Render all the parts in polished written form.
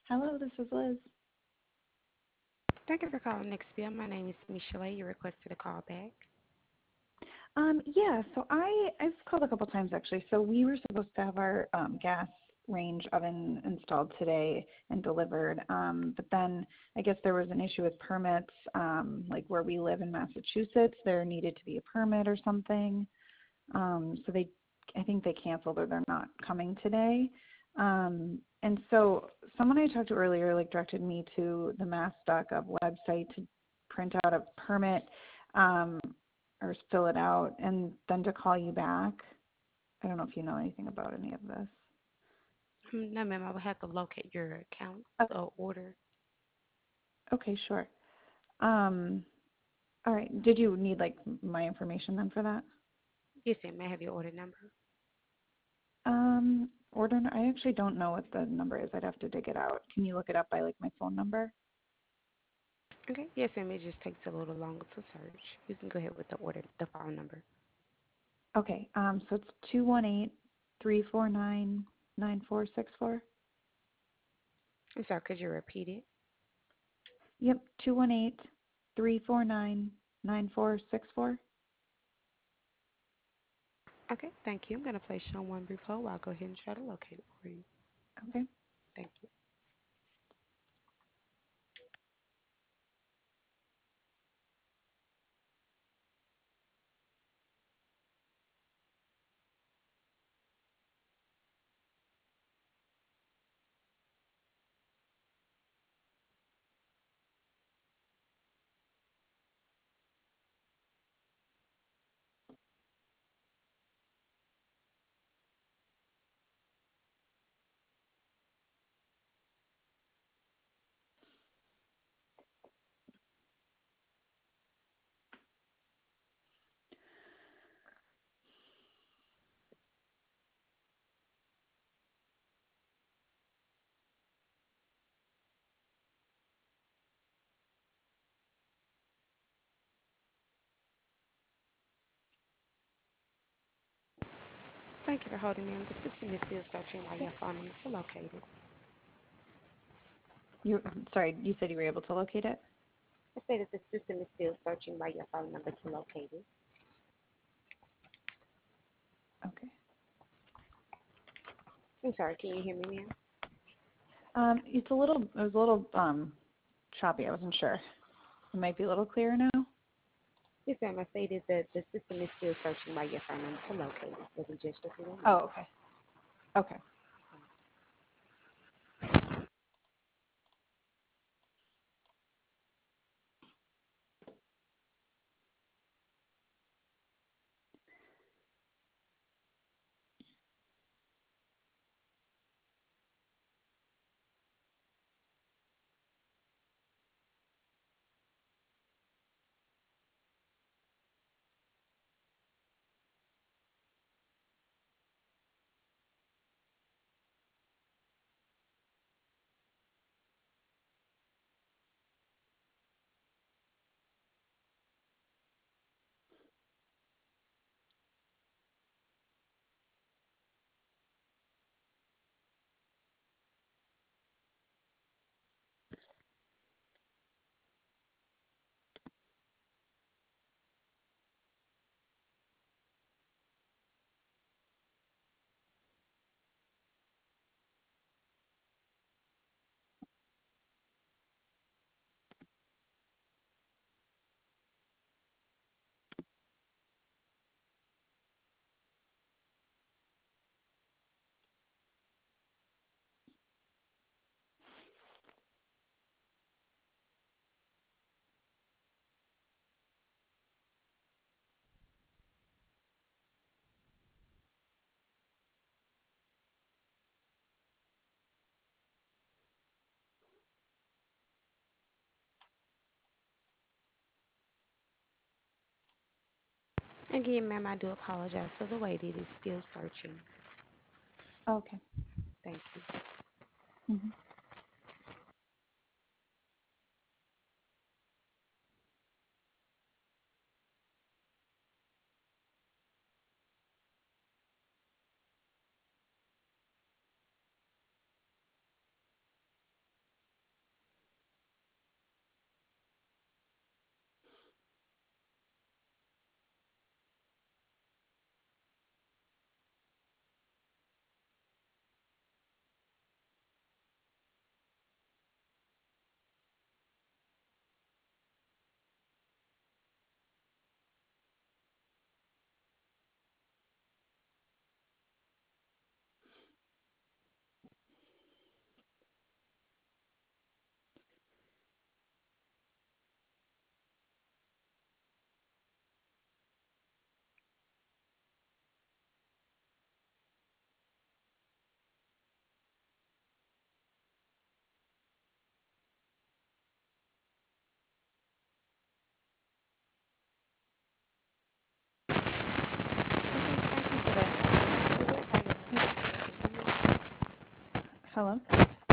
Hello, this is Liz. Thank you for calling Nextbill. My name is Michelle. You requested a call back. Yeah, so I've called a couple times actually. So we were supposed to have our gas range oven installed today and delivered, but then I guess there was an issue with permits. Like where we live in Massachusetts, there needed to be a permit or something. So I think they canceled or they're not coming today. And so someone I talked to earlier like directed me to the mass.gov website to print out a permit um, or fill it out and then to call you back. I don't know if you know anything about any of this. No, ma'am, I will have to locate your account Oh, or order. okay, sure. Um, all right. Did you need like my information then for that? Yes, ma'am, may I have your order number? I actually don't know what the number is. I'd have to dig it out. Can you look it up by like my phone number? Okay, yes, ma'am, it just takes a little longer to search. You can go ahead with the phone number. Okay, so it's 218-349-9464. I'm sorry, could you repeat it? Yep, 218-349-9464. Okay, thank you. I'm going to place you on one brief hold. I'll go ahead and try to locate it for you. Okay. Thank you. Thank you for holding me. The system is still searching while your phone number to locate it. Sorry, you said you were able to locate it? I say that the system is still searching by your phone number to locate it. Okay. I'm sorry, can you hear me, ma'am? It was a little choppy. I wasn't sure. It might be a little clearer now. Yes, ma'am. I stated that the system is still searching by your phone number to locate it. Give me just a few Oh, moments. okay. Okay. Again, ma'am, I do apologize for the wait. It is still searching. Okay. Thank you. Hmm. Hello?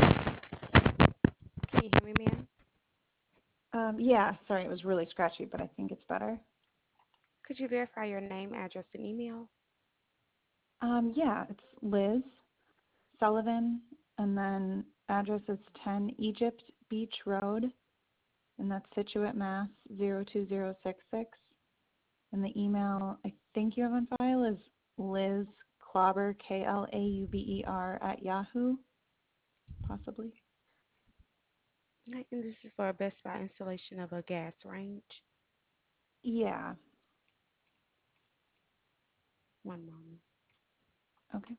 Can you hear me, ma'am? Yeah, sorry, it was really scratchy, but I think it's better. Could you verify your name, address, and email? Yeah, it's Liz Sullivan, and then address is 10 Egypt Beach Road, and that's Situate, Mass. 02066. And the email I think you have on file is Liz Klauber, Klauber at Yahoo, possibly. Right, and this is for a Best Buy installation of a gas range. Yeah, One moment. okay.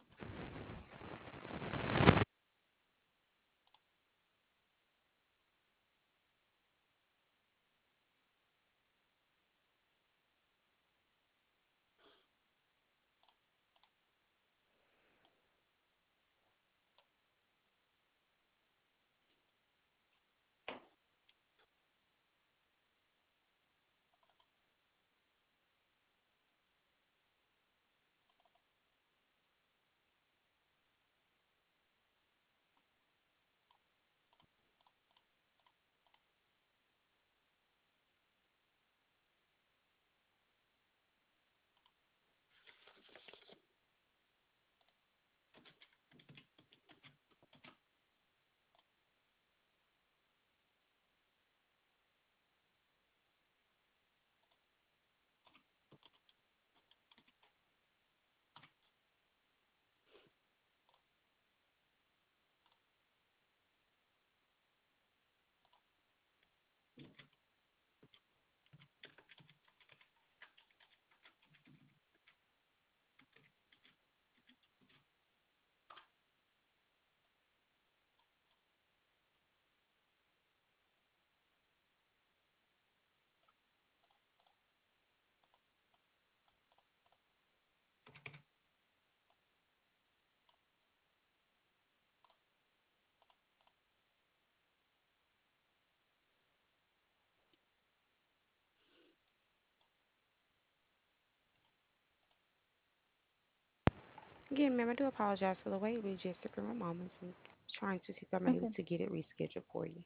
Again, ma'am, I do apologize for the wait. We just took a few moments and trying to see if I'm able Okay. to get it rescheduled for you.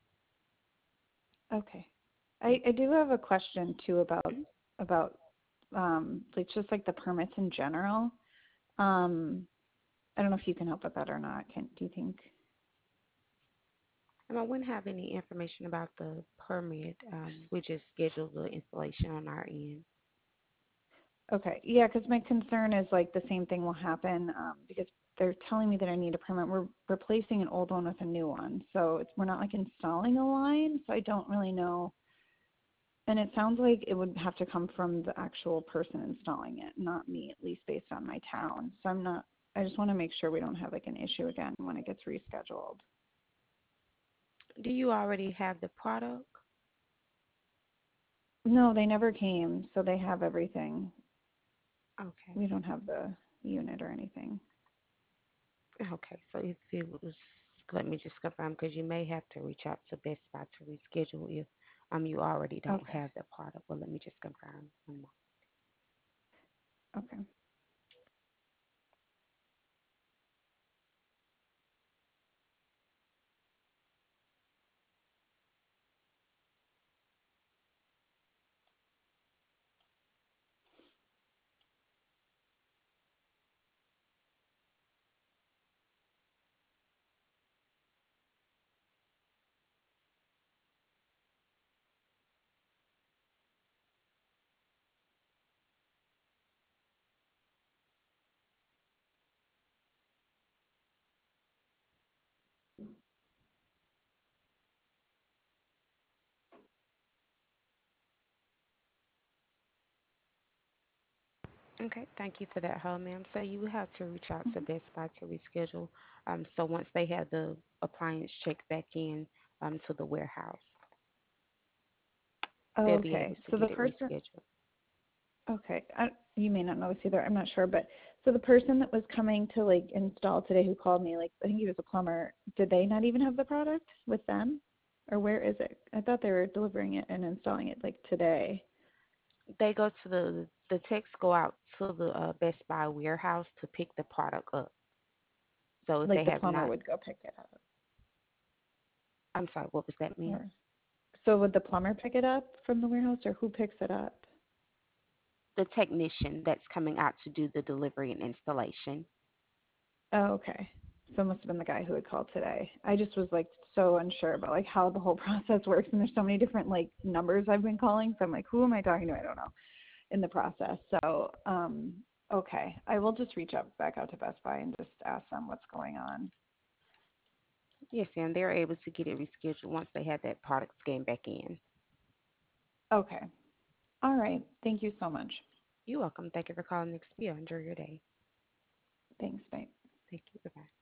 Okay. Thank I do have a question too you. about like just like the permits in general. Um, I don't know if you can help with that or not. Can do you think? I wouldn't have any information about the permit. We just scheduled the installation on our end. Okay. Yeah, because my concern is like the same thing will happen because they're telling me that I need a permit. We're replacing an old one with a new one, so we're not like installing a line. So I don't really know. And it sounds like it would have to come from the actual person installing it, not me, at least based on my town. So I'm not. I just want to make sure we don't have like an issue again when it gets rescheduled. Do you already have the product? No, they never came, so they have everything. Okay. We don't have the unit or anything. Okay. So if it was, let me just confirm because you may have to reach out to Best Buy to reschedule if you already don't Okay. have the product. Well, let me just confirm. One more. Okay. Okay. Thank you for that, hold, ma'am. So you will have to reach out to Mhm. Best Buy to reschedule. So once they have the appliance checked back in to the warehouse, Oh, they'll be able okay. to So the get it person, rescheduled. okay, you may not know this either. I'm not sure, but so the person that was coming to like install today, who called me, like I think he was a plumber. Did they not even have the product with them, or where is it? I thought they were delivering it and installing it like today. They go to the techs go out to the Best Buy warehouse to pick the product up. So if they Like the have plumber not, would go pick it up. I'm sorry, what was that, ma'am? Or so would the plumber pick it up from the warehouse, or who picks it up? The technician that's coming out to do the delivery and installation. Oh, okay. So it must have been the guy who had called today. I just was like so unsure about like how the whole process works, and there's so many different like numbers I've been calling. So I'm like, who am I talking to? I don't know in the process. So okay, I will just reach out back out to Best Buy and just ask them what's going on. Yes, ma'am. They're able to get it rescheduled once they have that product scanned back in. Okay. All right. Thank you so much. You're welcome. Thank you for calling Expedia. Enjoy your day. Thanks. Bye. Thank you. Bye-bye.